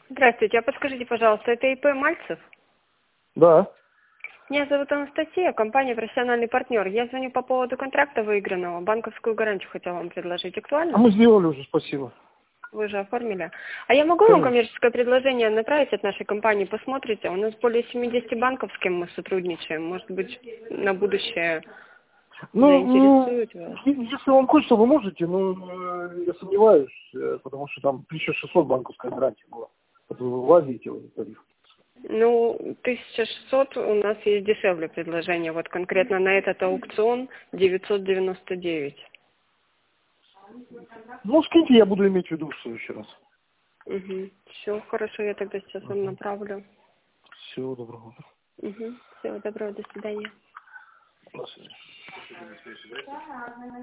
Здравствуйте, а подскажите, пожалуйста, это ИП Мальцев? Да. Меня зовут Анастасия, компания «Профессиональный партнер». Я звоню по поводу контракта выигранного. Банковскую гарантию хотела вам предложить. А Актуально? мы сделали уже, спасибо. Вы же оформили. А я могу вам Конечно. коммерческое предложение направить от нашей компании? Посмотрите. У нас более 70 банков, с кем мы сотрудничаем. Может быть, на будущее заинтересует вас? Если вам хочется, вы можете, но я сомневаюсь, потому что там 1600 банковская гарантия была. Вот вы влазите в этот тариф. Ну, 1600 у нас есть дешевле предложение. Вот конкретно на этот аукцион 999. Ну, скиньте, я буду иметь в виду в следующий раз. Угу. Все, хорошо, я тогда сейчас вам направлю. Всего доброго. Угу. Всего доброго, до свидания. До свидания.